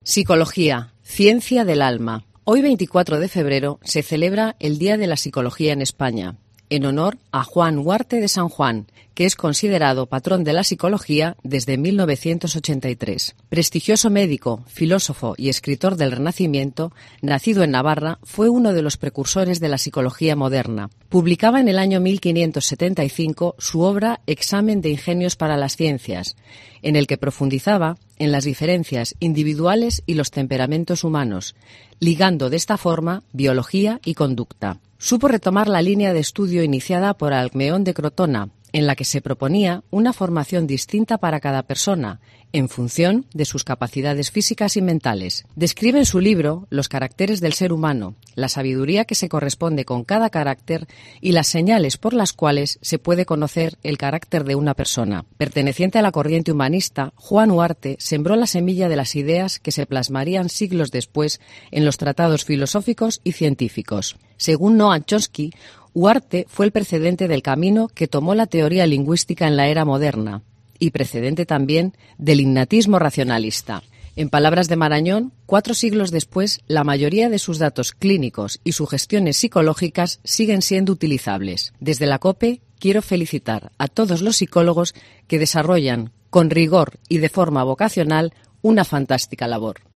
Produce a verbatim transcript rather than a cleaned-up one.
Psicología, ciencia del alma. Hoy, veinticuatro de febrero, se celebra el Día de la Psicología en España, en honor a Juan Huarte de San Juan, que es considerado patrón de la psicología desde mil novecientos ochenta y tres. Prestigioso médico, filósofo y escritor del Renacimiento, nacido en Navarra, fue uno de los precursores de la psicología moderna. Publicaba en el año mil quinientos setenta y cinco su obra Examen de ingenios para las ciencias, en el que profundizaba en las diferencias individuales y los temperamentos humanos, ligando de esta forma biología y conducta. Supo retomar la línea de estudio iniciada por Alcmeón de Crotona, en la que se proponía una formación distinta para cada persona, en función de sus capacidades físicas y mentales. Describe en su libro los caracteres del ser humano, la sabiduría que se corresponde con cada carácter y las señales por las cuales se puede conocer el carácter de una persona. Perteneciente a la corriente humanista, Juan Huarte sembró la semilla de las ideas que se plasmarían siglos después en los tratados filosóficos y científicos. Según Noam Chomsky, Huarte fue el precedente del camino que tomó la teoría lingüística en la era moderna y precedente también del innatismo racionalista. En palabras de Marañón, cuatro siglos después, la mayoría de sus datos clínicos y sugestiones psicológicas siguen siendo utilizables. Desde la COPE quiero felicitar a todos los psicólogos que desarrollan con rigor y de forma vocacional una fantástica labor.